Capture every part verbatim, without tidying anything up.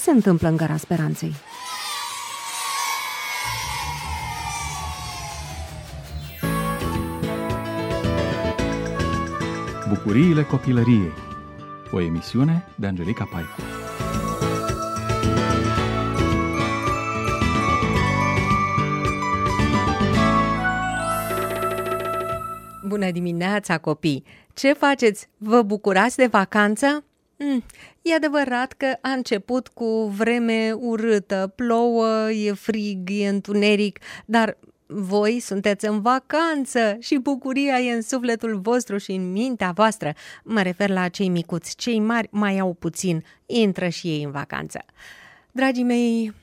se întâmplă în Gara Speranței? Bucuriile copilăriei. O emisiune de Angelica Paicu. Bună dimineața, copii! Ce faceți? Vă bucurați de vacanță? Mm, e adevărat că a început cu vreme urâtă, plouă, e frig, e întuneric, dar voi sunteți în vacanță și bucuria e în sufletul vostru și în mintea voastră. Mă refer la cei micuți, cei mari mai au puțin, intră și ei în vacanță. Dragii mei,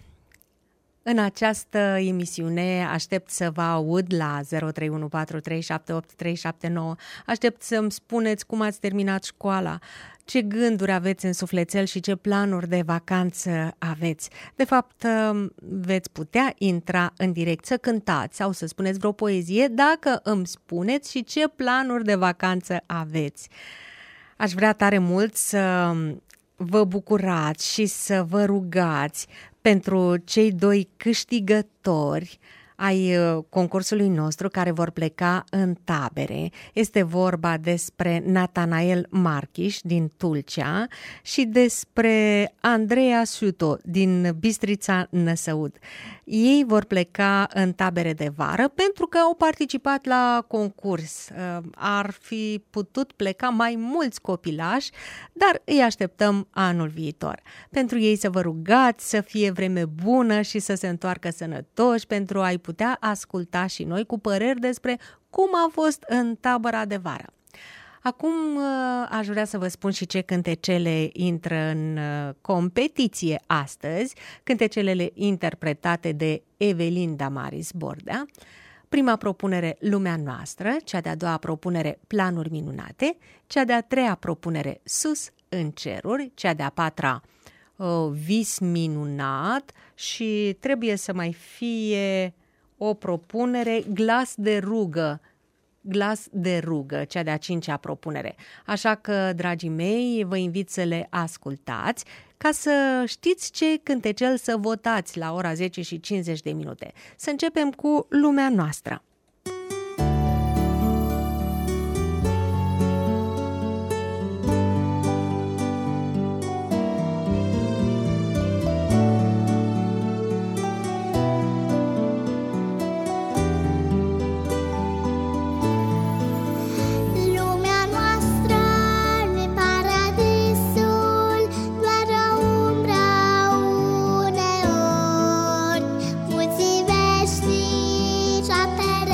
în această emisiune aștept să vă aud la zero trei unu patru trei șapte opt trei șapte nouă. Aștept să-mi spuneți cum ați terminat școala, ce gânduri aveți în sufletel și ce planuri de vacanță aveți. De fapt, veți putea intra în direct să cântați sau să spuneți vreo poezie dacă îmi spuneți și ce planuri de vacanță aveți. Aș vrea tare mult să vă bucurați și să vă rugați pentru cei doi câștigători ai concursului nostru care vor pleca în tabere. Este vorba despre Natanael Marchiș din Tulcea și despre Andreea Suto din Bistrița Năsăud. Ei vor pleca în tabere de vară pentru că au participat la concurs. Ar fi putut pleca mai mulți copilași, dar îi așteptăm anul viitor. Pentru ei să vă rugați să fie vreme bună și să se întoarcă sănătoși pentru a-i putea asculta și noi cu păreri despre cum a fost în tabăra de vară. Acum aș vrea să vă spun și ce cântecele intră în competiție astăzi, cântecele interpretate de Evelin Damaris Bordea. Prima propunere, Lumea noastră, cea de-a doua propunere, Planuri minunate, cea de-a treia propunere, Sus în ceruri, cea de-a patra, Vis minunat și trebuie să mai fie o propunere, Glas de rugă, Glas de rugă, cea de-a cincea propunere. Așa că, dragii mei, vă invit să le ascultați ca să știți ce cântecel să votați la ora zece și cincizeci de minute. Să începem cu Lumea noastră. Puțin veșnici apere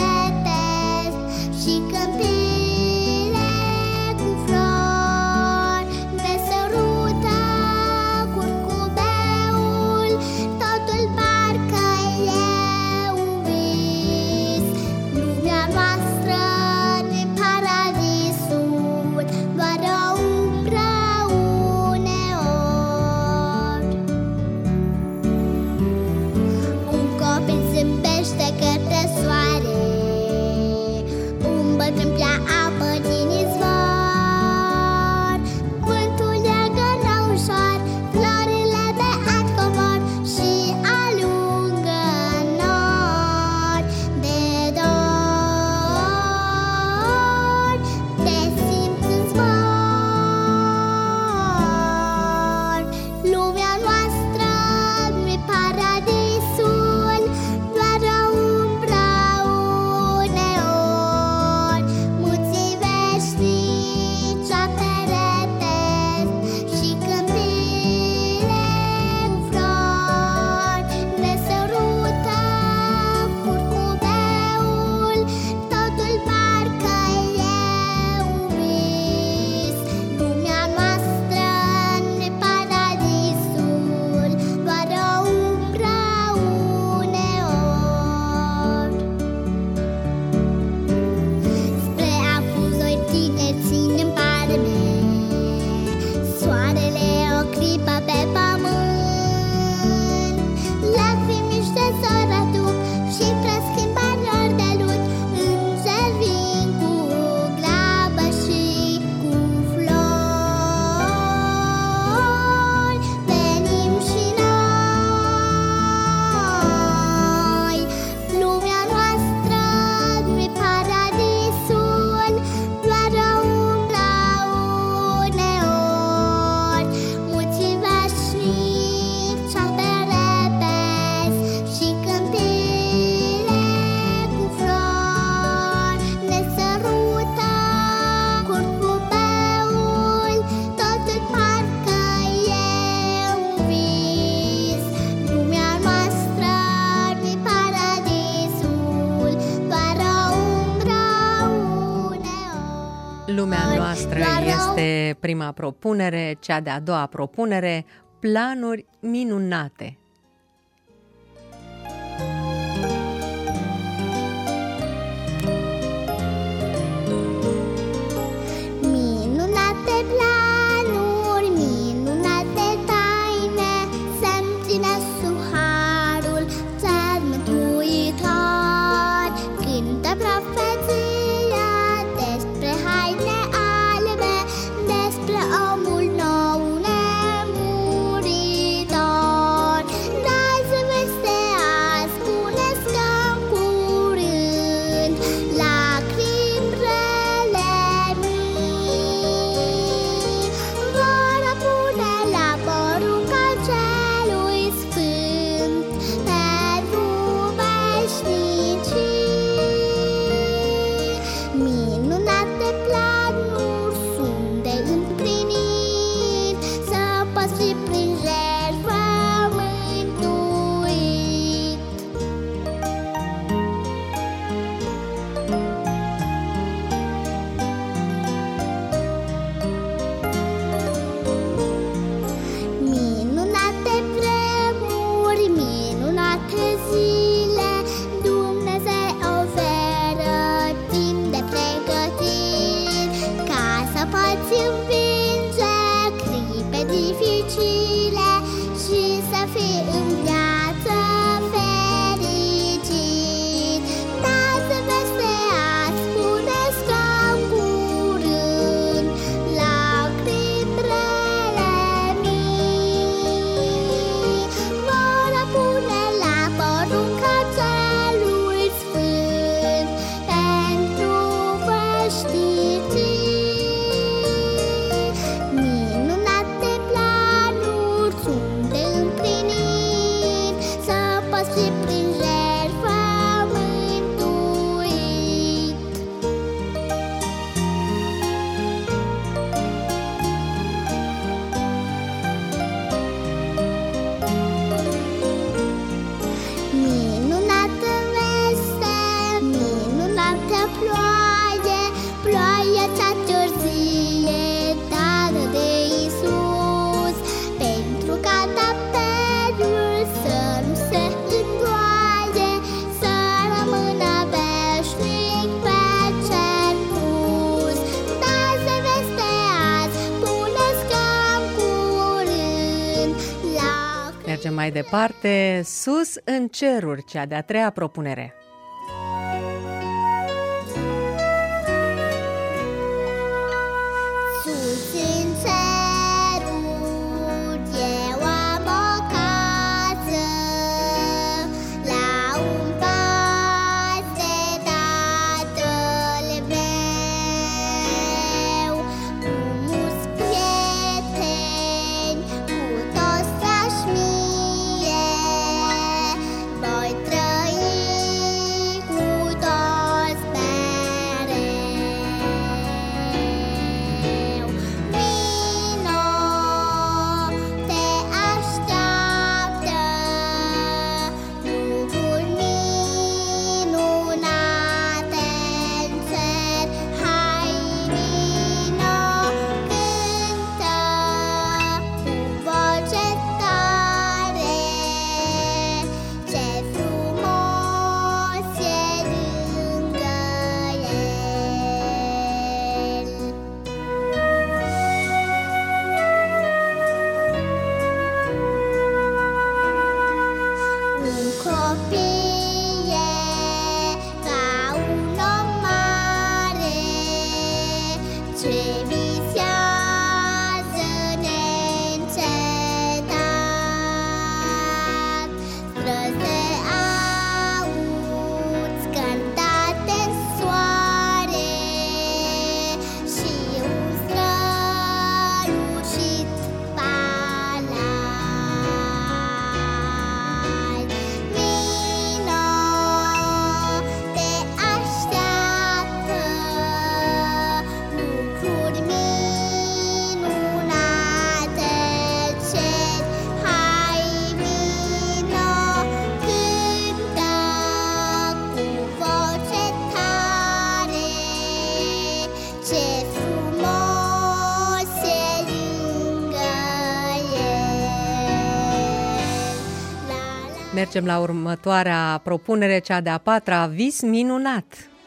despre prima propunere, cea de-a doua propunere, planuri minunate. Minunate planuri, minunate taine, să-mi ținească harul țar mântuitor. Cântă profeția despre haine albe, despre omul nou nemuritor. Dați veste azi, spuneți-că în curând lacrimi rele mii vor pune la porunca celui sfânt pentru veșnicii. Minunate planuri sunt de împlinit, să păstri prin jertfă mântuit. Minunate vremuri, minunate zile, Dumnezeu oferă timp de pregătiri, ca să poți învinge clipe dificile și să fii în viață fericit. Dați veste azi, spuneți că în curând lacrimi rele mii vor pune la porunca celui sfânt pentru veșnicii. Minunate planuri sunt de împlinit, să păstri prin jertfă mântuit. Minunată veste, minunată ploaie, ploaia cea târzie dată de Iisus, pentru ca tapelul să nu se îndoaie, să rămână veșnic pe cer pus. Dați veste azi, puneți că în curând lacrimi. Mergem mai departe, sus în ceruri, cea de-a treia propunere. Sus în ceruri eu am o casă, la un pas de Tatăl meu, cu mulți prieteni, cu toți dragi mie, voi trăi Mergem la următoarea propunere, cea de-a patra, vis minunat.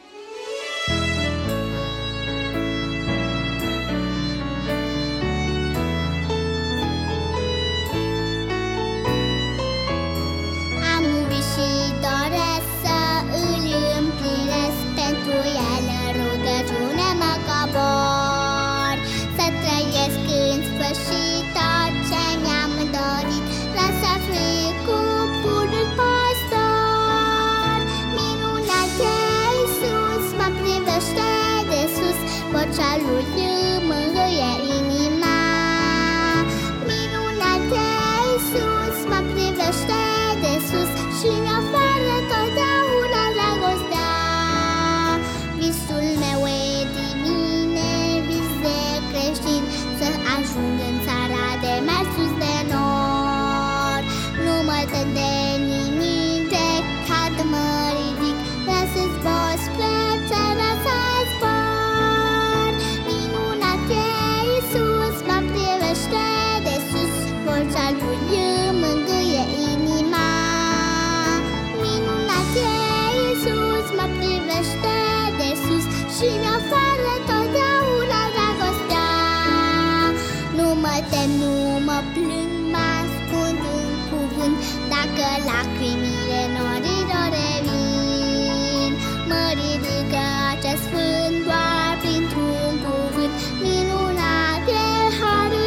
Am un vis și doresc să îl împlinesc, pentru el în rugăciune mă cobor. Să trăiesc în sfârșit tot ce mi-am dorit, vreau să fiu cu bunul păstor. Minunat e Iisus, mă privește de sus, vocea lui îmi mângâie inima. Minunat e Iisus, mă privește de sus și mi-oferă totdeauna dragostea. Visul meu e din mine, vis de creștin, să ajung în țara de mai sus de nord. Nu mă tem de nimic, de cad mă ridic, vreau să zbor spre țara să zbor. Minunat e Iisus, mă privește de sus, vocea lui îmi mângâie inima. Minunat e Iisus, mă privește de sus și mi-oferă totdeauna dragostea. Nu mă tem, nu mă plâng, mă ascund în cuvânt, dacă lacrimile norilor revin. Mă ridică acest sfânt doar printr-un cuvânt, minunat e harul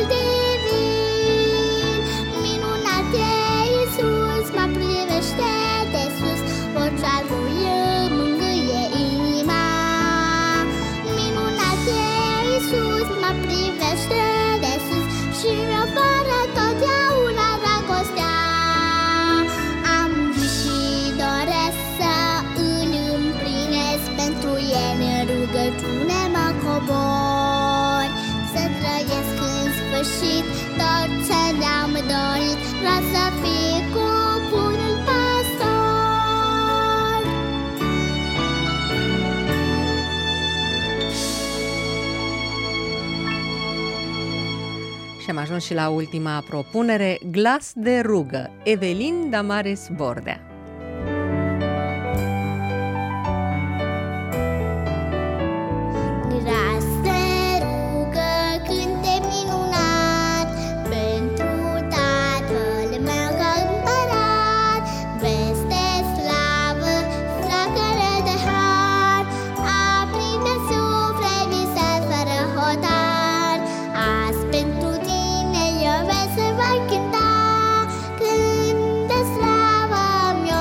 divin. Minunat e Iisus, mă privește de sus, vocea lui îmi mângâie inima. Minunat e Iisus, mă privește de sus și mi-oferă totdeauna dragostea. Am vis și doresc să îl împlinesc, pentru el în rugăciune mă cobor. Să trăiesc în sfârșit tot ce ne-am dorit, vreau să fiu cu bunul păstor. Și am ajuns și la ultima propunere, glas de rugă, Evelin Damares Bordea. Glas de rugă, cânte minunat, pentru Tatăl meu ca împărat. Veste slavă, flacără de har, aprinde suflet, visat fără hotar. Azi pentru tine eu vreau să voi cânta, când de slavă mi-o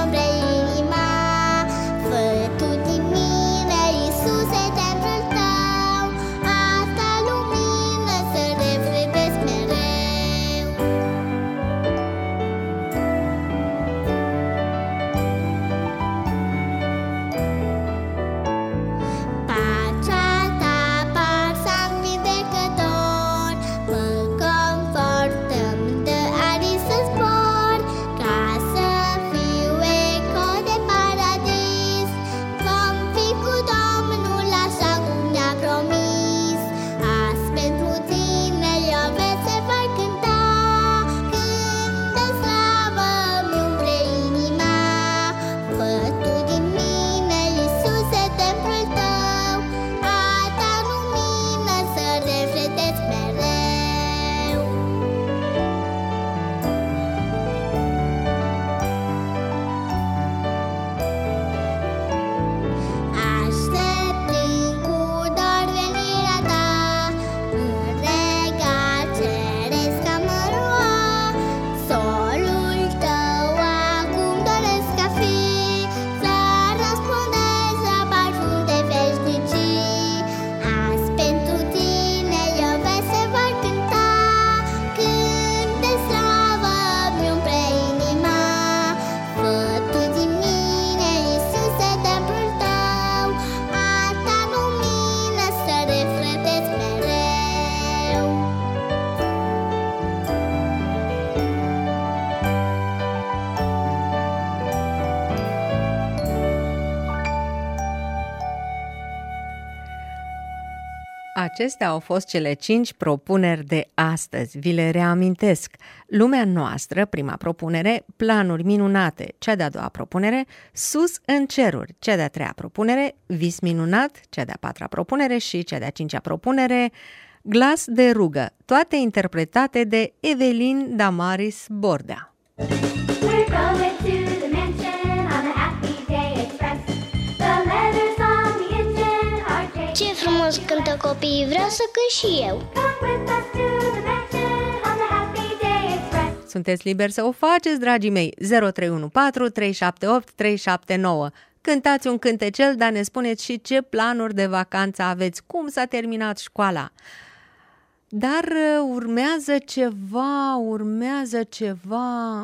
Acestea au fost cele cinci propuneri de astăzi. Vi le reamintesc. Lumea noastră, prima propunere, planuri minunate, cea de-a doua propunere, sus în ceruri, cea de-a treia propunere, vis minunat, cea de-a patra propunere și cea de-a cincea propunere, glas de rugă, toate interpretate de Evelin Damaris Bordea. We're going to the mansion on a happy day express. The letters on the engine are J. Ce frumos cântă copiii, vreau să cânt și eu. Come with us to the mansion on the happy day express. Sunteți liberi să o faceți, dragii mei, zero trei unu patru trei șapte opt trei șapte nouă. Cântați un cântecel, dar ne spuneți și ce planuri de vacanță aveți, cum s-a terminat școala. Dar urmează ceva, urmează ceva...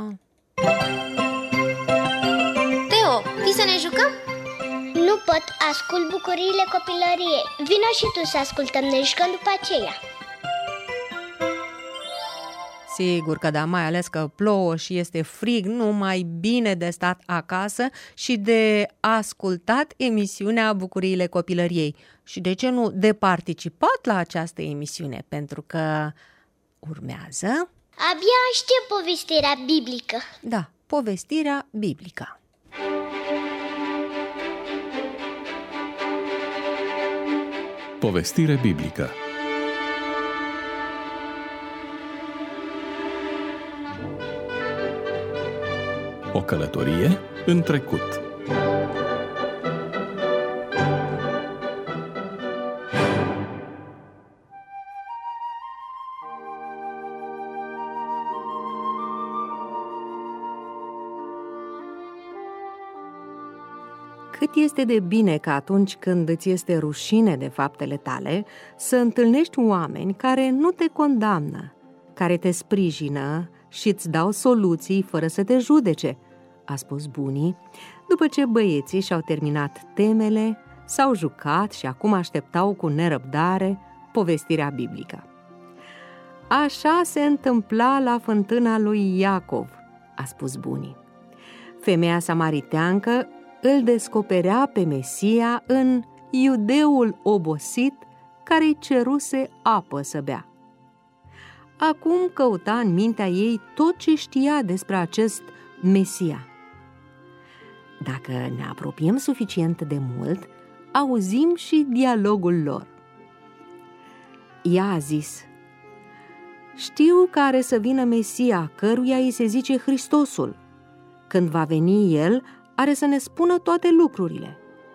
Teo, vii să ne jucăm? Nu pot, ascult bucuriile copilăriei. Vino și tu să ascultăm, ne jucăm după aceea. Sigur că da, mai ales că plouă și este frig, nu mai bine de stat acasă și de ascultat emisiunea Bucuriile Copilăriei. Și de ce nu de participat la această emisiune, pentru că urmează... Abia aștept povestirea biblică. Da, povestirea biblică. Povestire biblică. O călătorie în trecut. Cât este de bine că atunci când îți este rușine de faptele tale, să întâlnești oameni care nu te condamnă, care te sprijină și îți dau soluții fără să te judece, a spus bunii, după ce băieții și-au terminat temele, s-au jucat și acum așteptau cu nerăbdare povestirea biblică. Așa se întâmpla la fântâna lui Iacov, a spus bunii. Femeia samariteancă îl descoperea pe Mesia în iudeul obosit care-i ceruse apă să bea. Acum căuta în mintea ei tot ce știa despre acest Mesia. Dacă ne apropiem suficient de mult, auzim și dialogul lor. Ea a zis: știu că are să vină Mesia, căruia îi se zice Hristosul. Când va veni El, are să ne spună toate lucrurile.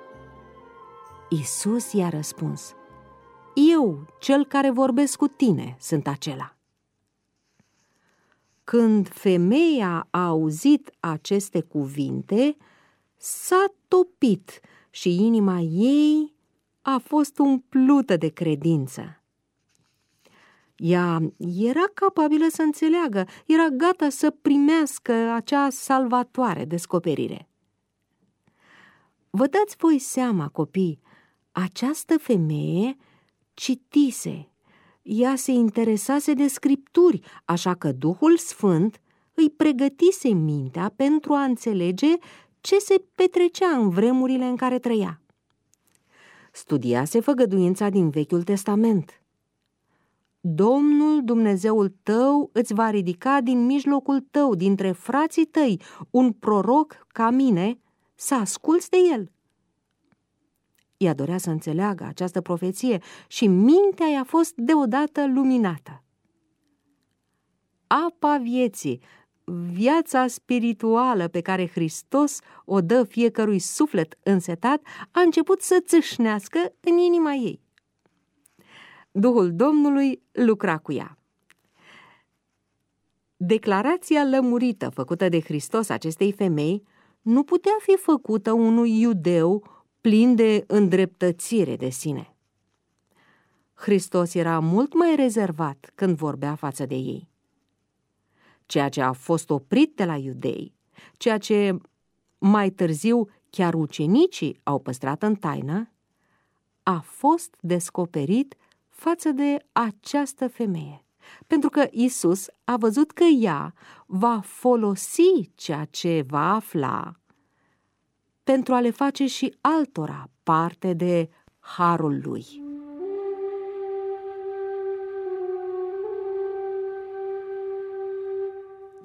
Iisus i-a răspuns: eu, cel care vorbesc cu tine, sunt acela. Când femeia a auzit aceste cuvinte, s-a topit și inima ei a fost umplută de credință. Ea era capabilă să înțeleagă, era gata să primească acea salvatoare descoperire. Vă dați voi seama, copii, această femeie citise, ea se interesase de scripturi, așa că Duhul Sfânt îi pregătise mintea pentru a înțelege ce se petrecea în vremurile în care trăia. Studiase făgăduința din Vechiul Testament. Domnul Dumnezeul tău îți va ridica din mijlocul tău, dintre frații tăi, un proroc ca mine, să asculți de el. Ea dorea să înțeleagă această profeție și mintea i-a fost deodată luminată. Apa vieții, viața spirituală pe care Hristos o dă fiecărui suflet însetat, a început să țâșnească în inima ei. Duhul Domnului lucra cu ea. Declarația lămurită făcută de Hristos acestei femei nu putea fi făcută unui iudeu plin de îndreptățire de sine. Hristos era mult mai rezervat când vorbea față de ei. Ceea ce a fost oprit de la iudei, ceea ce mai târziu chiar ucenicii au păstrat în taină, a fost descoperit față de această femeie, pentru că Iisus a văzut că ea va folosi ceea ce va afla pentru a le face și altora parte de harul lui.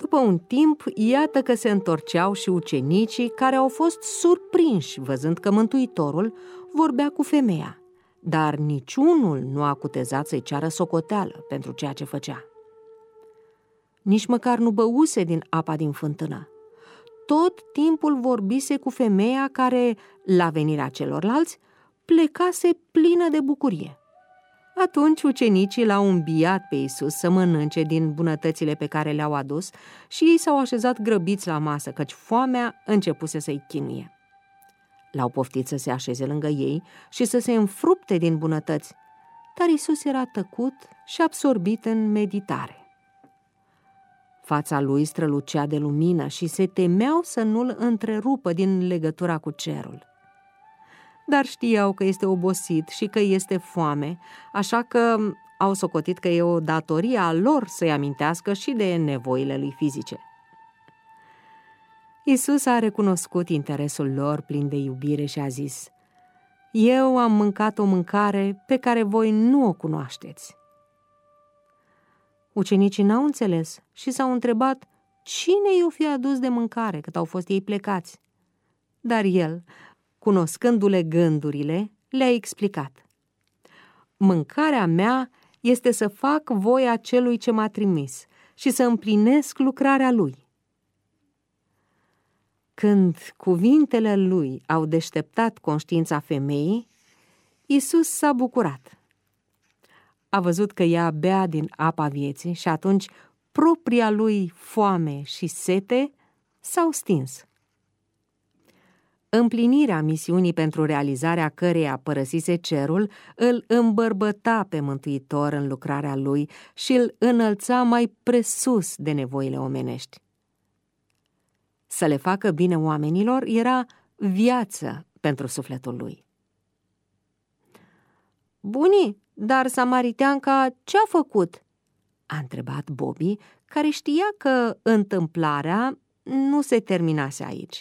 După un timp, iată că se întorceau și ucenicii care au fost surprinși văzând că Mântuitorul vorbea cu femeia, dar niciunul nu a cutezat să-i ceară socoteală pentru ceea ce făcea. Nici măcar nu băuse din apa din fântână. Tot timpul vorbise cu femeia care, la venirea celorlalți, plecase plină de bucurie. Atunci ucenicii l-au înbiat pe Iisus să mănânce din bunătățile pe care le-au adus și ei s-au așezat grăbiți la masă, căci foamea începuse să-i chinuie. L-au poftit să se așeze lângă ei și să se înfrupte din bunătăți, dar Iisus era tăcut și absorbit în meditare. Fața lui strălucea de lumină și se temeau să nu-l întrerupă din legătura cu cerul. Dar știau că este obosit și că este foame, așa că au socotit că e o datorie a lor să-i amintească și de nevoile lui fizice. Iisus a recunoscut interesul lor plin de iubire și a zis: Eu am mâncat o mâncare pe care voi nu o cunoașteți. Ucenicii n-au înțeles și s-au întrebat cine i-o fi adus de mâncare cât au fost ei plecați. Dar el, cunoscându-le gândurile, le-a explicat: Mâncarea mea este să fac voia celui ce m-a trimis și să împlinesc lucrarea lui. Când cuvintele lui au deșteptat conștiința femeii, Iisus s-a bucurat. A văzut că ea bea din apa vieții și atunci propria lui foame și sete s-au stins. Împlinirea misiunii pentru realizarea căreia părăsise cerul îl îmbărbăta pe Mântuitor în lucrarea lui și îl înălța mai presus de nevoile omenești. Să le facă bine oamenilor era viață pentru sufletul lui. Bunii, dar samariteanca ce-a făcut? A întrebat Bobby, care știa că întâmplarea nu se terminase aici.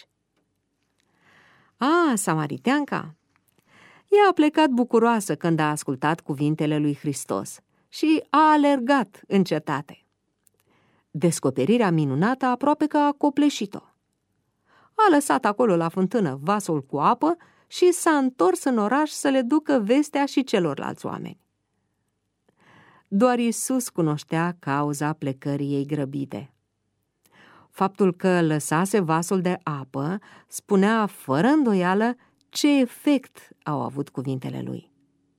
A, samariteanca! Ea a plecat bucuroasă când a ascultat cuvintele lui Hristos și a alergat în cetate. Descoperirea minunată aproape că a copleșit-o. A lăsat acolo la fântână vasul cu apă și s-a întors în oraș să le ducă vestea și celorlalți oameni. Doar Iisus cunoștea cauza plecării ei grăbite. Faptul că lăsase vasul de apă spunea fără îndoială ce efect au avut cuvintele lui.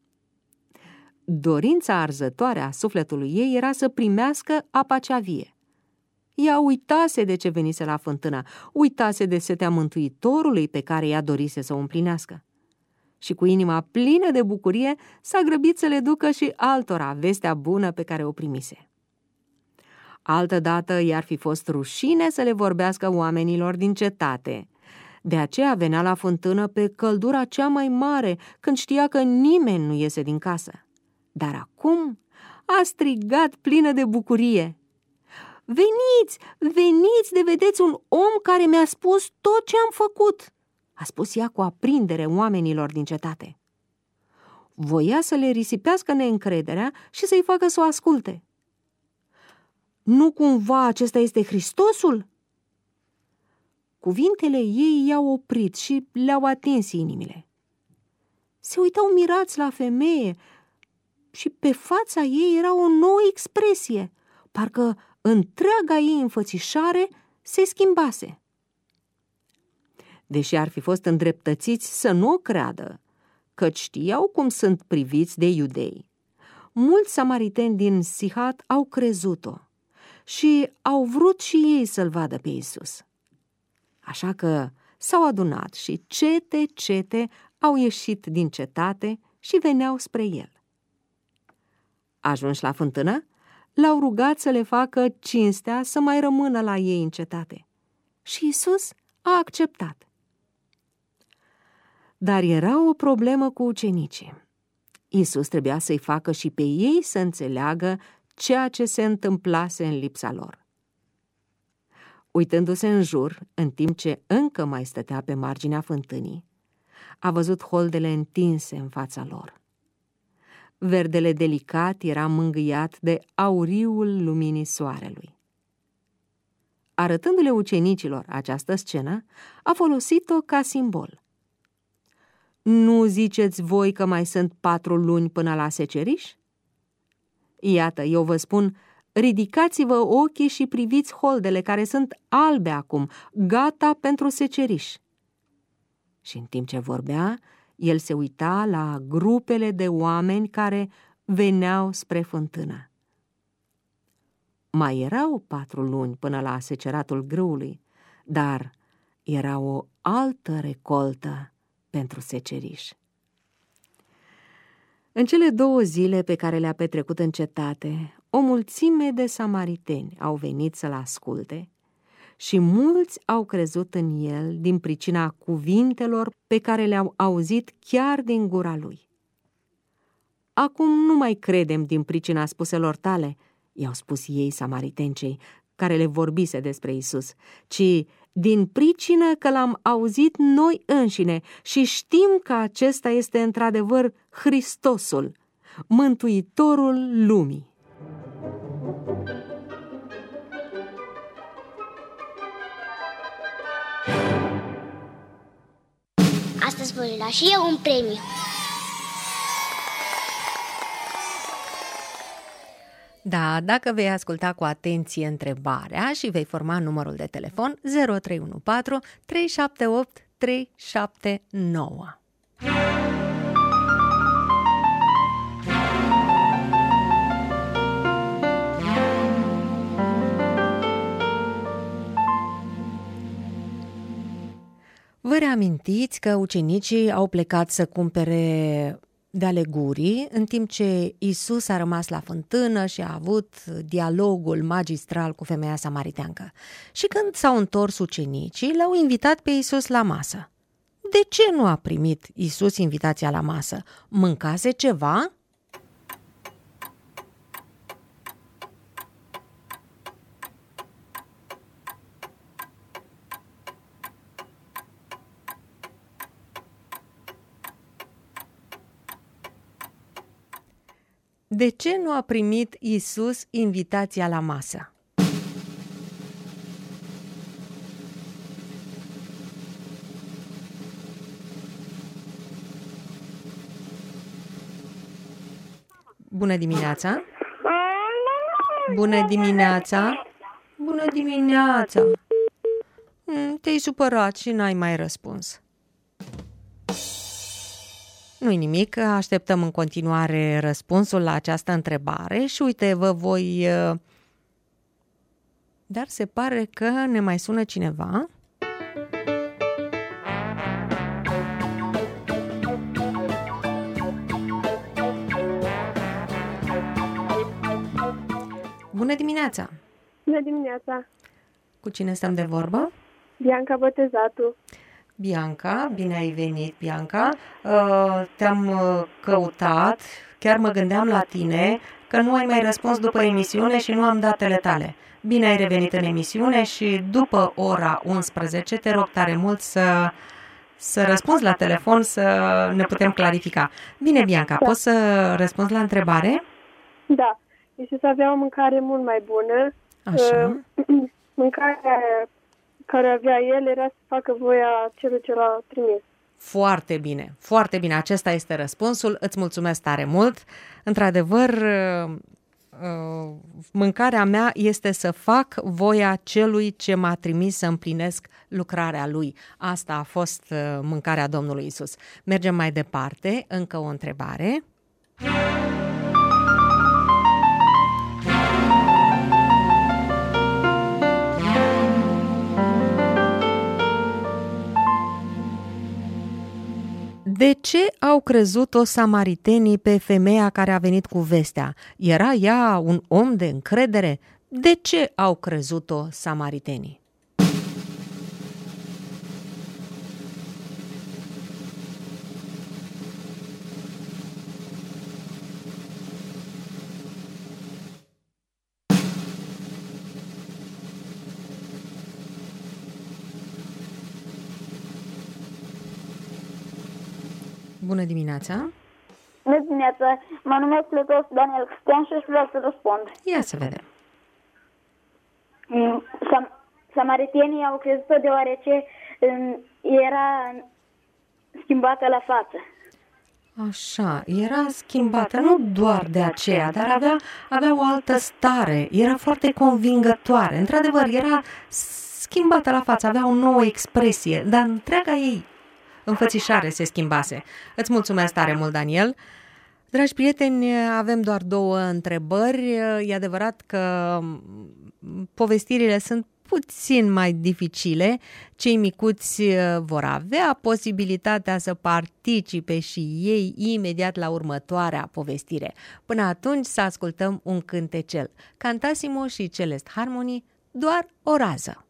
Dorința arzătoare a sufletului ei era să primească apa cea vie. Ea uitase de ce venise la fântână, uitase de setea Mântuitorului pe care ea dorise să o împlinească. Și cu inima plină de bucurie s-a grăbit să le ducă și altora vestea bună pe care o primise. Altădată i-ar fi fost rușine să le vorbească oamenilor din cetate. De aceea venea la fântână pe căldura cea mai mare, când știa că nimeni nu iese din casă. Dar acum a strigat plină de bucurie: Veniți, veniți de vedeți un om care mi-a spus tot ce am făcut, a spus ea cu aprindere oamenilor din cetate. Voia să le risipească neîncrederea și să-i facă să o asculte. Nu cumva acesta este Hristosul? Cuvintele ei i-au oprit și le-au atins inimile. Se uitau mirați la femeie și pe fața ei era o nouă expresie, parcă întreaga ei înfățișare se schimbase. Deși ar fi fost îndreptățiți să nu o creadă, căci știau cum sunt priviți de iudei, mulți samariteni din Sihat au crezut-o și au vrut și ei să-l vadă pe Iisus. Așa că s-au adunat și cete, cete au ieșit din cetate și veneau spre el. Ajunși la fântână, l-au rugat să le facă cinstea să mai rămână la ei în cetate. Și Iisus a acceptat. Dar era o problemă cu ucenicii. Iisus trebuia să-i facă și pe ei să înțeleagă ceea ce se întâmplase în lipsa lor. Uitându-se în jur, în timp ce încă mai stătea pe marginea fântânii, a văzut holdele întinse în fața lor. Verdele delicat era mângâiat de auriul luminii soarelui. arătându-le ucenicilor această scenă, a folosit-o ca simbol. Nu ziceți voi că mai sunt patru luni până la seceriș? Iată, eu vă spun, ridicați-vă ochii și priviți holdele care sunt albe acum, gata pentru seceriș. Și în timp ce vorbea, el se uita la grupele de oameni care veneau spre fântână. Mai erau patru luni până la seceratul grâului, dar era o altă recoltă pentru seceriș. În cele două zile pe care le-a petrecut în cetate, o mulțime de samariteni au venit să-l asculte și mulți au crezut în el din pricina cuvintelor pe care le-au auzit chiar din gura lui. Acum nu mai credem din pricina spuselor tale, i-au spus ei samaritencei, care le vorbise despre Isus, ci din pricină că l-am auzit noi înșine și știm că acesta este într-adevăr Hristosul, Mântuitorul lumii. Astăzi voi lua și eu un premiu. Da, dacă vei asculta cu atenție întrebarea și vei forma numărul de telefon zero trei unu patru trei șapte opt trei șapte nouă. Vă reamintiți că ucenicii au plecat să cumpere de legurii, în timp ce Isus a rămas la fântână și a avut dialogul magistral cu femeia samariteancă. Și când s-au întors ucenicii, l-au invitat pe Isus la masă. De ce nu a primit Isus invitația la masă? Mâncase ceva? De ce nu a primit Isus invitația la masă? Bună dimineața! Bună dimineața! Bună dimineața! Te-ai supărat și n-ai mai răspuns. Nu-i nimic, așteptăm în continuare răspunsul la această întrebare și uite, vă voi... Dar se pare că ne mai sună cineva. Bună dimineața! Bună dimineața! Cu cine stăm de vorbă? Bianca Botezatu. Bianca, bine ai venit, Bianca. Te-am căutat, chiar mă gândeam la tine, că nu ai mai răspuns după emisiune și nu am datele tale. Bine ai revenit în emisiune și după ora unsprezece te rog tare mult să, să răspunzi la telefon, să ne putem clarifica. Bine, Bianca, da. Poți să răspunzi la întrebare? Da. Iisus avea o mâncare mult mai bună. Așa. Mâncarea care avea el era să facă voia celui ce l-a trimis. Foarte bine, foarte bine. Acesta este răspunsul. Îți mulțumesc tare mult. Într-adevăr, mâncarea mea este să fac voia celui ce m-a trimis să împlinesc lucrarea lui. Asta a fost mâncarea Domnului Isus. Mergem mai departe. Încă o întrebare. De ce au crezut-o samaritenii pe femeia care a venit cu vestea? Era ea un om de încredere? De ce au crezut-o samaritenii? Bună dimineața! Bună dimineața! Mă numesc Letos Daniel Cristian și vreau să răspund. Ia să vedem. Sam- samaritienii au crezut-o deoarece um, era schimbată la față. Așa, era schimbată, nu doar de aceea, dar avea, avea o altă stare, era foarte convingătoare. Într-adevăr, era schimbată la față, avea o nouă expresie, dar întreaga ei înfățișare se schimbase. Îți mulțumesc tare mult, Daniel. Dragi prieteni, avem doar două întrebări. E adevărat că povestirile sunt puțin mai dificile. Cei micuți vor avea posibilitatea să participe și ei imediat la următoarea povestire. Până atunci să ascultăm un cântecel. Cantassimo și Celest Harmony, Doar o rază.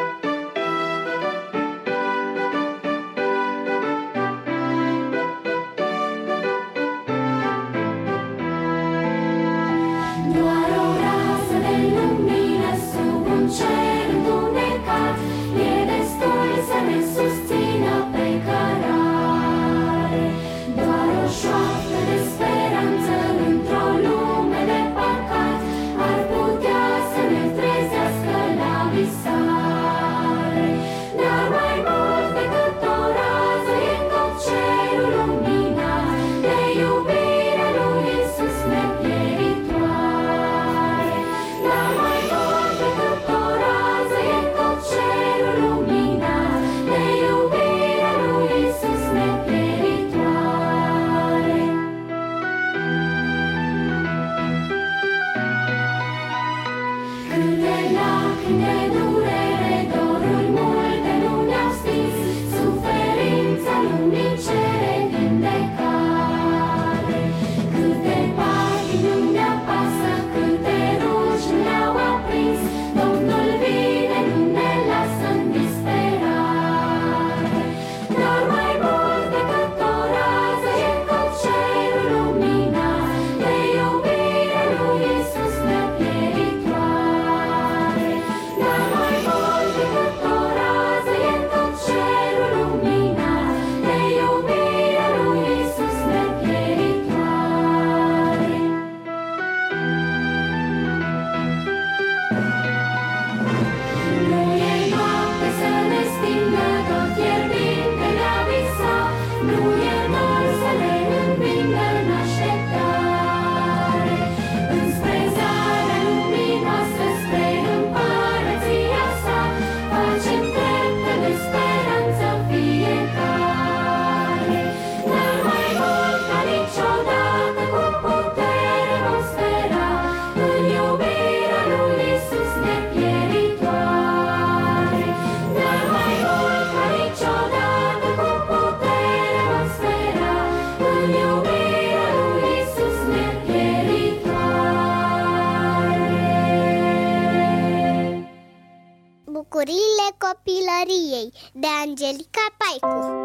Bucuriile copilăriei de Angelica Paicu.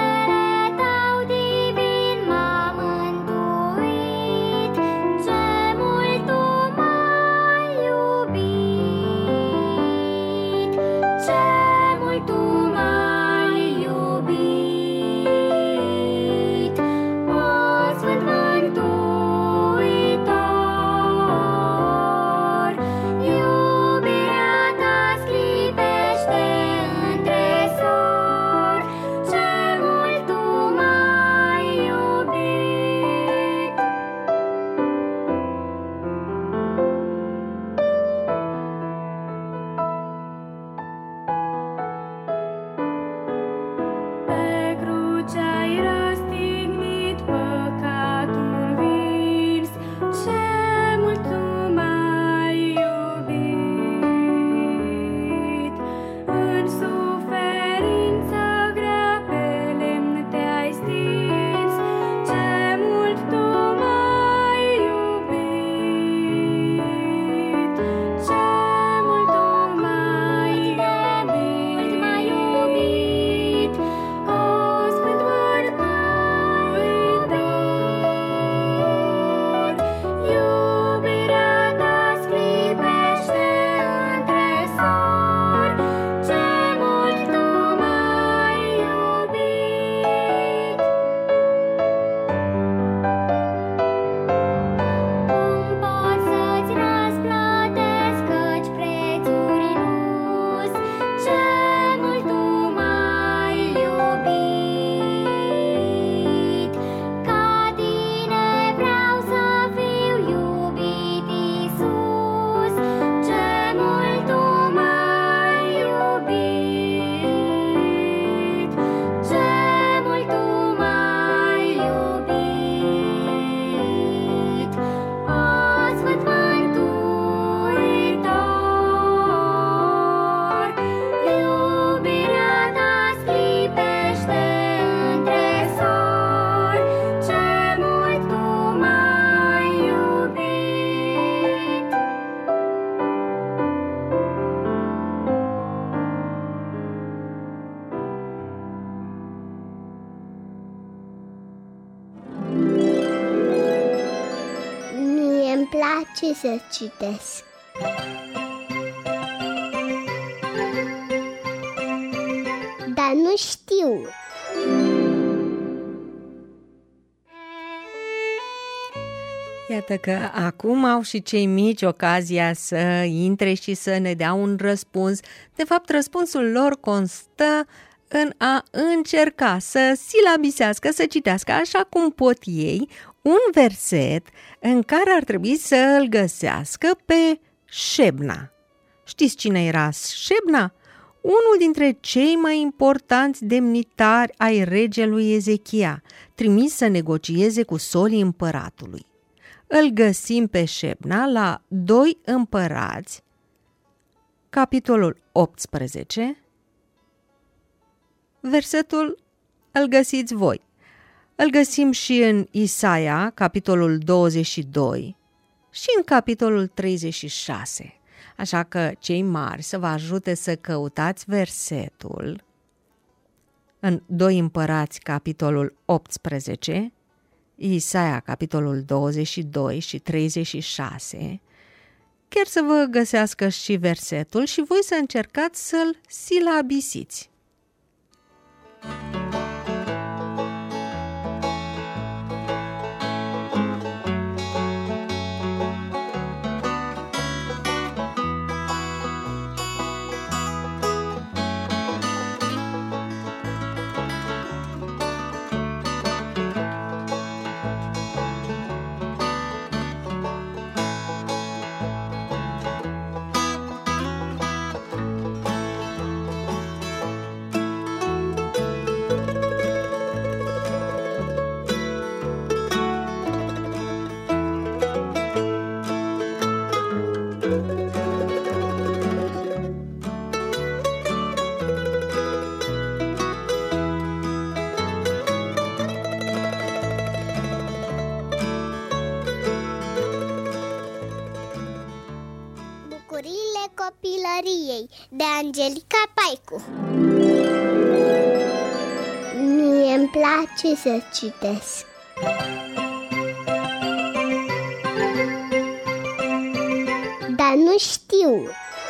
Sângele tău divin m-a mântuit. place să citesc. Dar nu știu. Iată că acum au și cei mici ocazia să intre și să ne dea un răspuns. De fapt, răspunsul lor constă în a încerca să silabisească, să citească așa cum pot ei un verset în care ar trebui să îl găsească pe Șebna. Știți cine era Șebna? Unul dintre cei mai importanți demnitari ai regelui Ezechia, trimis să negocieze cu solii împăratului. Îl găsim pe Șebna la doi Împărați, capitolul optsprezece, versetul îl găsiți voi. Îl găsim și în Isaia, capitolul douăzeci și doi și în capitolul treizeci și șase. Așa că cei mari să vă ajute să căutați versetul în doi Împărați, capitolul optsprezece, Isaia, capitolul douăzeci și doi și treizeci și șase, chiar să vă găsească și versetul și voi să încercați să-l silabisiți. Bucuriile copilăriei de Angelica Paicu. Mie îmi place să citesc. Dar nu știu.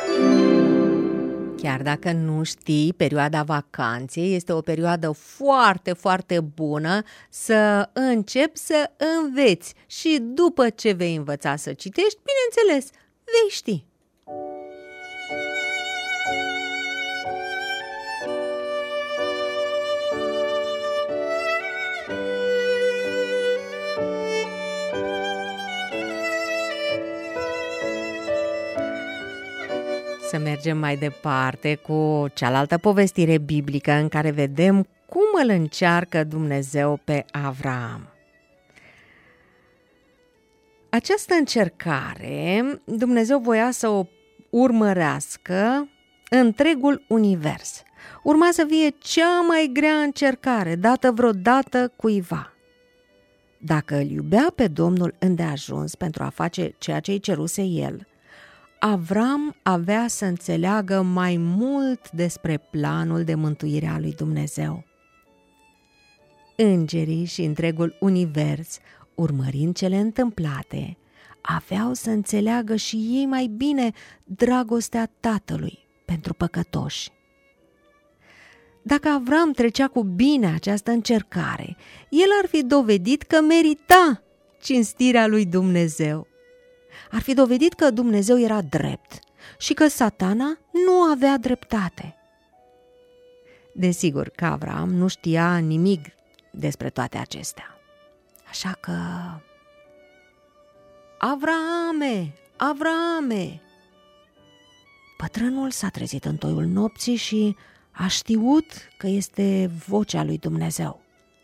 Chiar dacă nu știi, perioada vacanței este o perioadă foarte, foarte bună să începi să înveți și după ce vei învăța să citești, bineînțeles, vei ști. Să mergem mai departe cu cealaltă povestire biblică în care vedem cum îl încearcă Dumnezeu pe Avram. Această încercare, Dumnezeu voia să o urmărească întregul univers. Urma să fie cea mai grea încercare dată vreodată cuiva. Dacă îl iubea pe Domnul îndeajuns pentru a face ceea ce îi ceruse el, Avram avea să înțeleagă mai mult despre planul de mântuire a lui Dumnezeu. Îngerii și întregul univers, urmărind cele întâmplate, aveau să înțeleagă și ei mai bine dragostea Tatălui pentru păcătoși. Dacă Avram trecea cu bine această încercare, el ar fi dovedit că merita cinstirea lui Dumnezeu. Ar fi dovedit că Dumnezeu era drept și că Satana nu avea dreptate. Desigur că Avram nu știa nimic despre toate acestea. Așa că... Avrame! Avrame! Bătrânul s-a trezit în toiul nopții și a știut că este vocea lui Dumnezeu.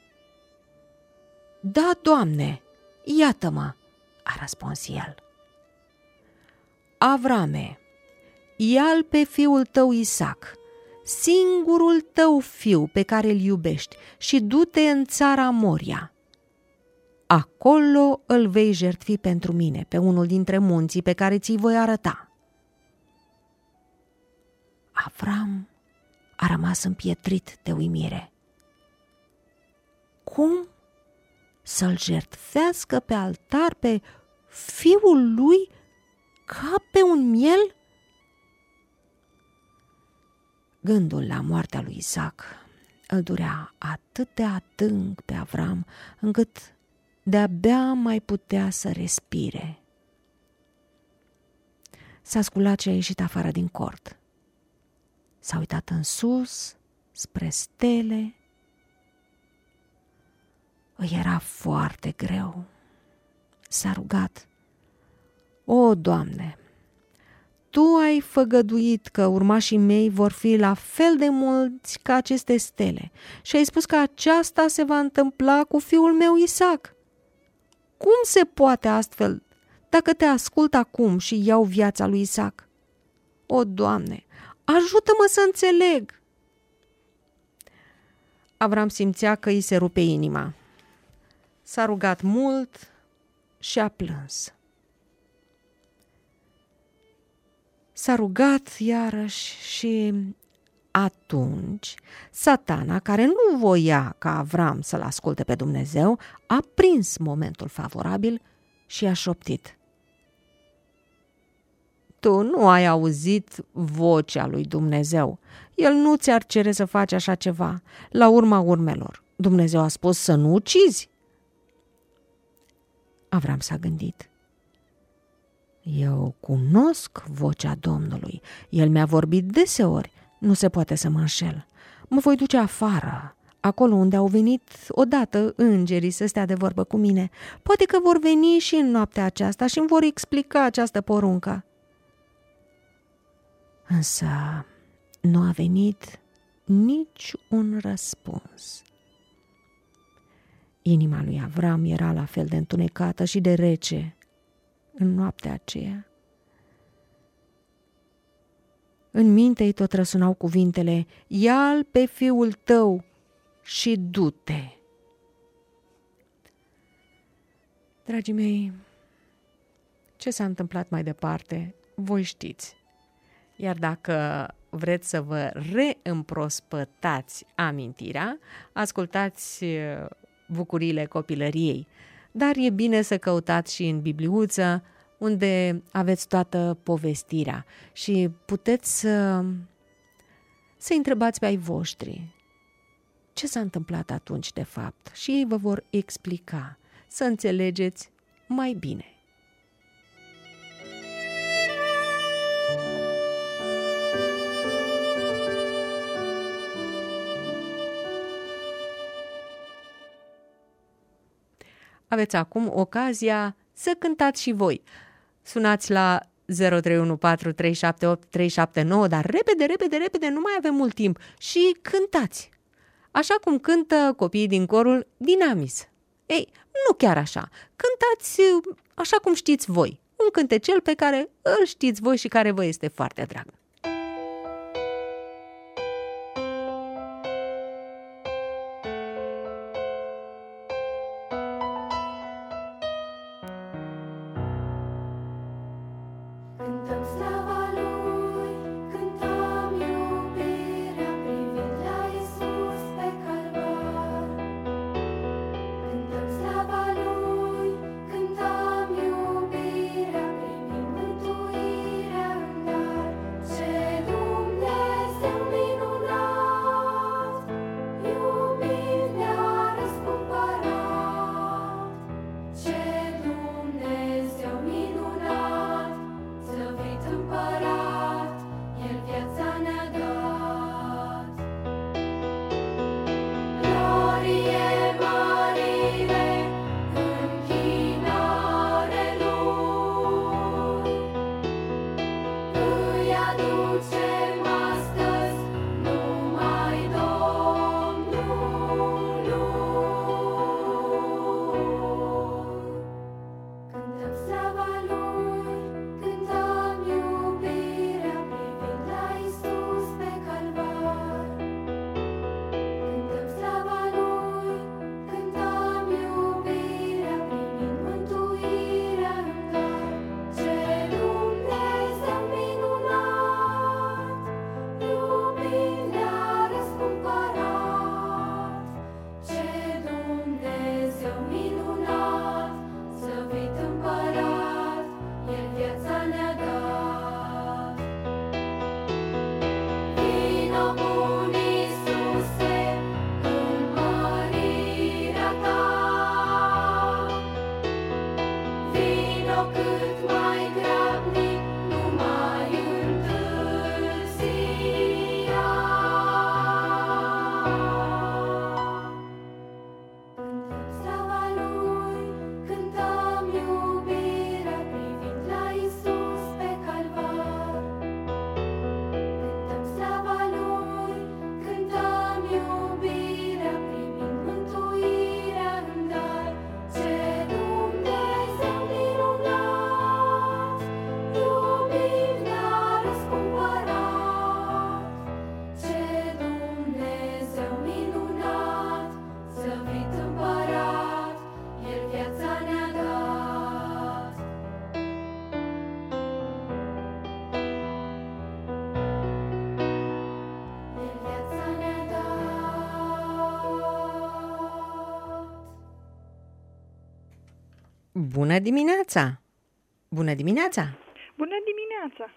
Da, Doamne, iată-mă, a răspuns el. Avrame, ia-l pe fiul tău Isaac, singurul tău fiu pe care îl iubești, și du-te în țara Moria. Acolo îl vei jertfi pentru mine, pe unul dintre munții pe care ți-i voi arăta. Avram a rămas împietrit de uimire. Cum să-l jertfească pe altar pe fiul lui ca pe un miel? Gândul la moartea lui Isaac îl durea atât de adânc pe Avram, încât de-abia mai putea să respire. S-a sculat și a ieșit afară din cort. S-a uitat în sus, spre stele. Îi era foarte greu. S-a rugat: O, Doamne, Tu ai făgăduit că urmașii mei vor fi la fel de mulți ca aceste stele și ai spus că aceasta se va întâmpla cu fiul meu Isaac. Cum se poate astfel dacă te ascult acum și iau viața lui Isaac? O, Doamne, ajută-mă să înțeleg! Avram simțea că îi se rupe inima. S-a rugat mult și a plâns. S-a rugat iarăși și atunci Satana, care nu voia ca Avram să-l asculte pe Dumnezeu, a prins momentul favorabil și a șoptit: Tu nu ai auzit vocea lui Dumnezeu. El nu ți-ar cere să faci așa ceva. La urma urmelor, Dumnezeu a spus să nu ucizi. Avram s-a gândit: Eu cunosc vocea Domnului. El mi-a vorbit deseori. Nu se poate să mă înșel. Mă voi duce afară, acolo unde au venit odată îngerii să stea de vorbă cu mine. Poate că vor veni și în noaptea aceasta și îmi vor explica această poruncă. Însă nu a venit nici un răspuns. Inima lui Avram era la fel de întunecată și de rece în noaptea aceea. În minte-i tot răsunau cuvintele: Ia-l pe fiul tău și du-te. Dragii mei, ce s-a întâmplat mai departe, voi știți. Iar dacă vreți să vă reîmprospătați amintirea, ascultați Bucuriile copilăriei. Dar e bine să căutați și în Bibliuță, unde aveți toată povestirea și puteți să, să întrebați pe ai voștri ce s-a întâmplat atunci de fapt și ei vă vor explica, să înțelegeți mai bine. Aveți acum ocazia să cântați și voi. Sunați la zero trei unu patru trei șapte opt trei șapte nouă, dar repede, repede, repede, nu mai avem mult timp și cântați. Așa cum cântă copiii din corul Dinamis. Ei, nu chiar așa. Cântați așa cum știți voi. Un cântecel pe care îl știți voi și care vă este foarte drag. Cântăm slava Lui, cântăm iubirea privind la Iisus pe calvar. Cântăm slava Lui, cântăm iubirea primind mântuirea în dar. Bună dimineața! Bună dimineața! Bună dimineața!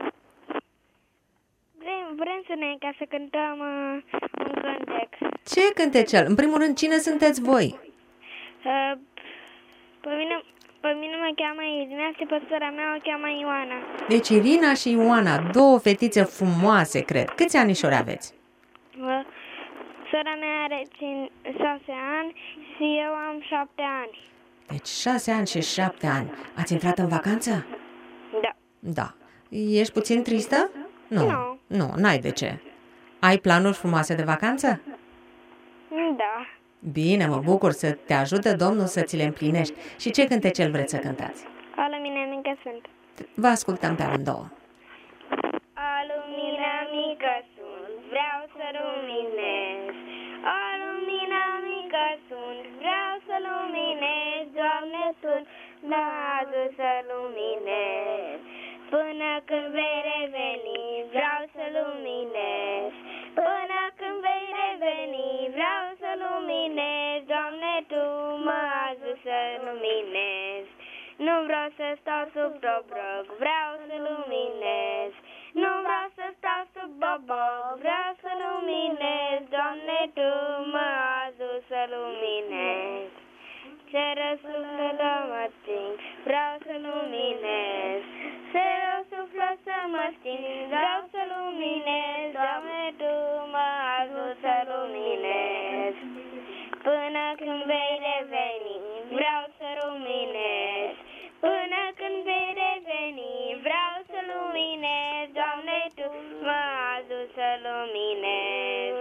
Vrem, vrem să ne ca să cântăm uh, un cântec. Ce cântecel? În primul rând, cine sunteți voi? Uh, pe, mine, pe mine mă cheamă Irina și pe sora mea o cheamă Ioana. Deci Irina și Ioana, două fetițe frumoase, cred. Câți anișori aveți? Uh, sora mea are șase ani și eu am șapte ani. Deci șase ani și șapte ani. Ați intrat în vacanță? Da. Da. Ești puțin tristă? Nu. Nu. Nu, n-ai de ce. Ai planuri frumoase de vacanță? Da. Bine, mă bucur să te ajute Domnul să ți le împlinești. Și ce cântecel vreți să cântați? O lumină mică sunt. Vă ascultăm pe amândouă. O lumină mică sunt, vreau să luminez. O lumină mică sunt, vreau să luminez. Doamne, sunt lazul să luminez. Până când vei reveni, vreau să luminez. Până când vei reveni, vreau să luminez. Doamne, Tu mă ajuți să luminez. Nu vreau să stau sub dobroc, vreau să luminez. Nu vreau să stau sub boboc, vreau să luminez. Doamne, Tu mă ajuți să luminez. Ce răsuflă să mă sting, vreau să luminez. Ce răsuflă să mă sting, vreau să luminez. Doamne, Tu mă ajuți să luminez. Până când vei reveni, vreau să luminez. Până când vei reveni, vreau să luminez. Doamne, Tu mă ajuți să luminez.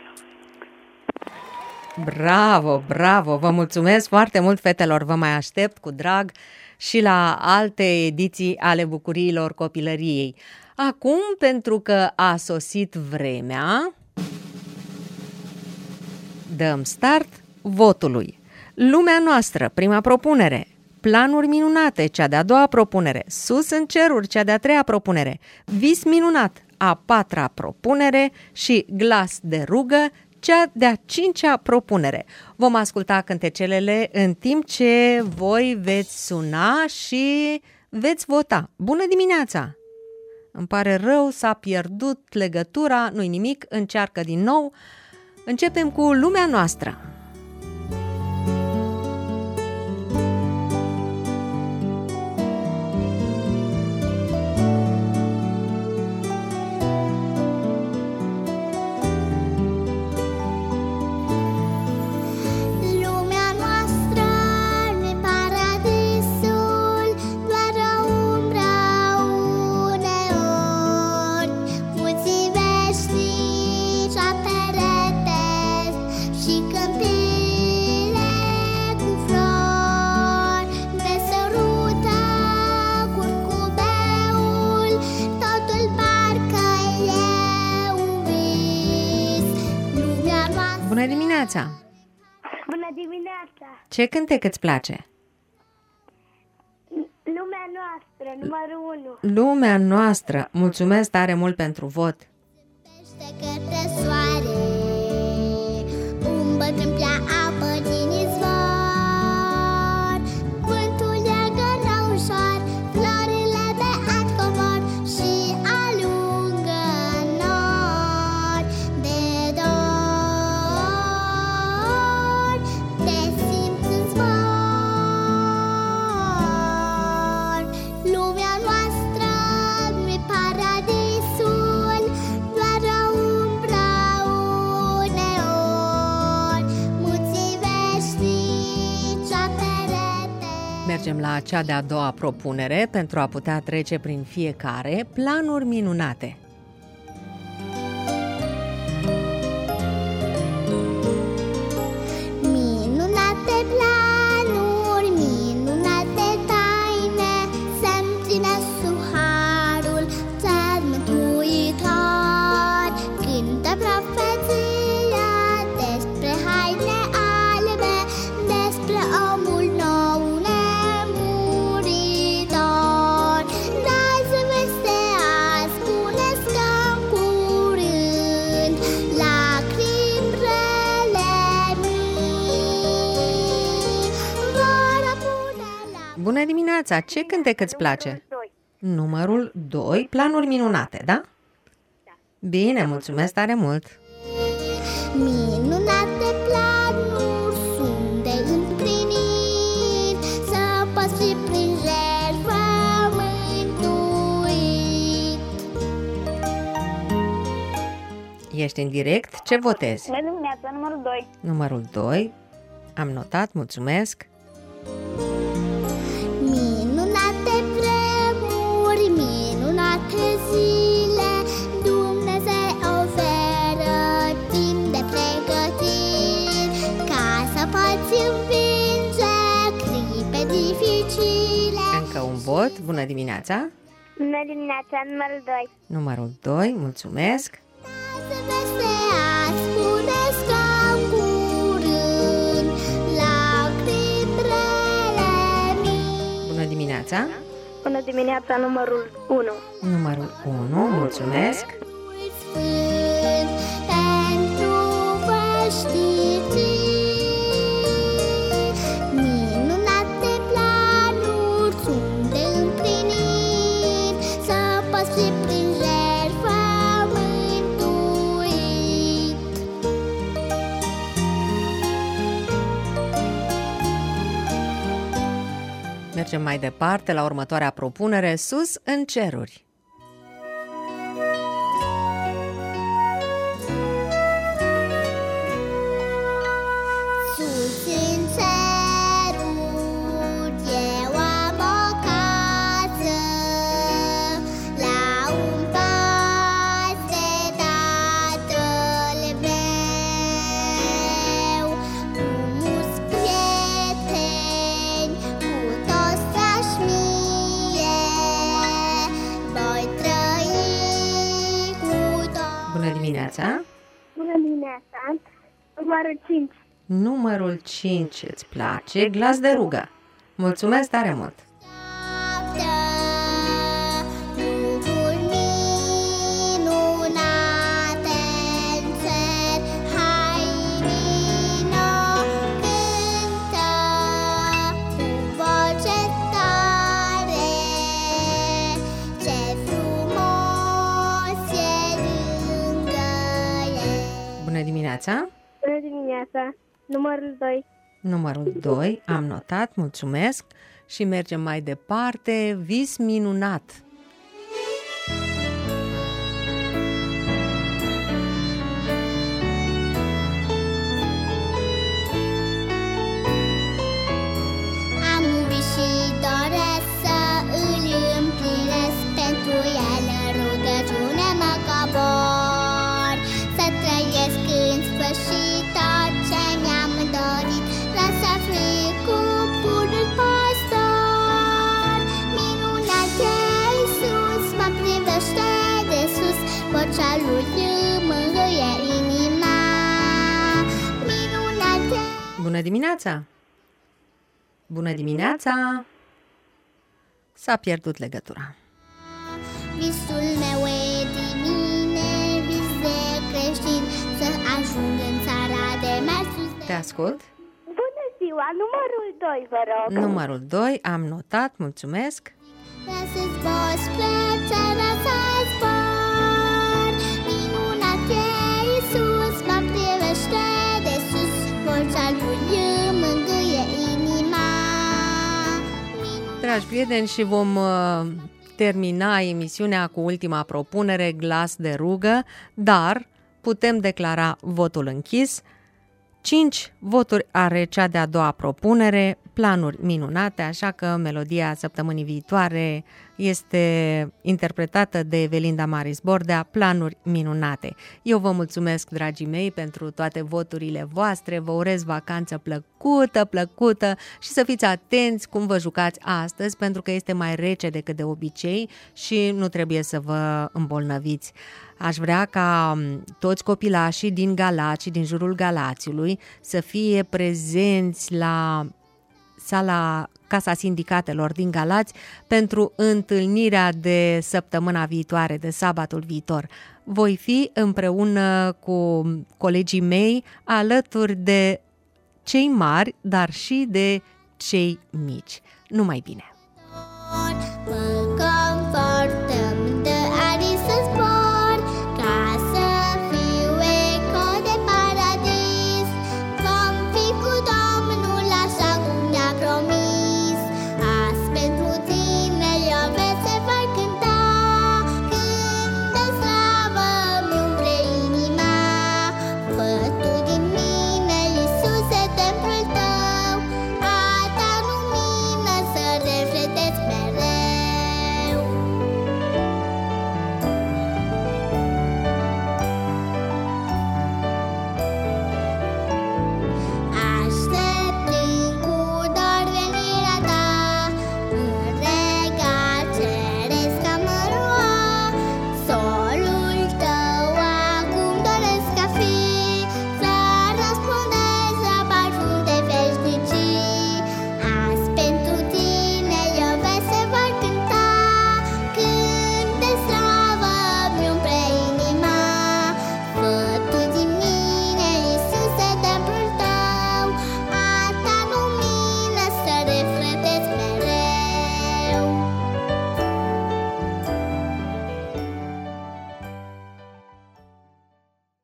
Bravo, bravo! Vă mulțumesc foarte mult, fetelor! Vă mai aștept cu drag și la alte ediții ale Bucuriilor Copilăriei. Acum, pentru că a sosit vremea, dăm start votului. Lumea noastră, prima propunere. Planuri minunate, cea de-a doua propunere. Sus în ceruri, cea de-a treia propunere. Vis minunat, a patra propunere. Și Glas de rugă, cea de-a cincea propunere. Vom asculta cântecelele în timp ce voi veți suna și veți vota. Bună dimineața! Îmi pare rău, s-a pierdut legătura, nu-i nimic, încearcă din nou. Începem cu Lumea noastră. Bună dimineața! Bună dimineața! Ce cântec îți place? Lumea noastră, numărul unu. Lumea noastră! Mulțumesc tare mult pentru vot! Către soare, un bătrân plea apă din izvor. Vântul iargă ușor, florile de act cobor și alungă nori de dor. Te simți în zbor. Lumea noastră nu-i paradisul, doar o umbră uneori, muții veșnici la perete. Mergem la cea de-a doua propunere pentru a putea trece prin fiecare. Planuri minunate. Minunate planuri, minunate taine, să-mi ține suharul țar mântuitor. Cântă profeția despre haine albe, despre omul nou nemuritor. Dați veste azi, spune Bună dimineața! Ce cântec îți place? doi. Numărul doi, planuri minunate, da? Bine, mulțumesc tare mult! Minunate planuri sunt de împlinit, să poți fi prin jertfă mântuit. Ești în direct, ce votezi? Bună dimineața, numărul doi. Numărul doi, am notat, mulțumesc! Minunate vremuri, minunate zile, Dumnezeu oferă timp de pregătiri, ca să poți învinge clipe dificile. Încă un vot, bună dimineața! Bună dimineața, numărul doi. Numărul doi, mulțumesc! Să veste ascundeți ca în curând lacrimi rele mii. Bună dimineața! Bună dimineața, numărul unu. Numărul unu, mulțumesc! Sfânt pentru văștitiri, minunate planuri sunt de împlinit, să poți fi prin jertfă mântuit. Mergem mai departe la următoarea propunere, Sus în ceruri. Sus în ceruri eu am o casă, la un pas de Tatăl meu, cu mulți prieteni, cu toți dragi mie, voi trăi cu toți. Bună dimineața! Bună dimineața, numărul cinci. Numărul cinci îți place, Glas de rugă. Mulțumesc tare mult! Lucruri minunate în cer, hai vino, cântă cu voce tare, ce frumos e lângă el. Bună dimineața! Bună dimineața, numărul doi. Numărul doi, am notat, mulțumesc. Și mergem mai departe, Vis minunat. Am un vis și doresc să îl împlinesc, pentru el în rugăciune mă cobor, să trăiesc în sfârșit tot ce mi-am dorit, lasă fi cu bunul păstor. Minunat e Iisus, mă privește de sus, vocea lui îmi mângâie inima. Minunat e. Bună dimineața! Bună dimineața! S-a pierdut legătura. Visul meu e din mine, vis de creștin, să ajung în țara de mersus de... Te ascult? Bună ziua, numărul doi, vă rog. Numărul doi, am notat, mulțumesc. Să zbor spre țara să zbor, minunat e Iisus, mă privește de sus, vocea lui îmi mângâie inima. Dragi prieteni, și vom uh, termina emisiunea cu ultima propunere, Glas de rugă, dar putem declara votul închis. Cinci voturi are cea de-a doua propunere, planuri minunate, așa că melodia săptămânii viitoare este interpretată de Evelinda Maris Bordea, planuri minunate. Eu vă mulțumesc, dragii mei, pentru toate voturile voastre, vă urez vacanță plăcută, plăcută și să fiți atenți cum vă jucați astăzi, pentru că este mai rece decât de obicei și nu trebuie să vă îmbolnăviți. Aș vrea ca toți copilașii din Galați și din jurul Galațiului să fie prezenți la sala Casa Sindicatelor din Galați pentru întâlnirea de săptămâna viitoare, de sabatul viitor. Voi fi împreună cu colegii mei alături de cei mari, dar și de cei mici. Numai bine!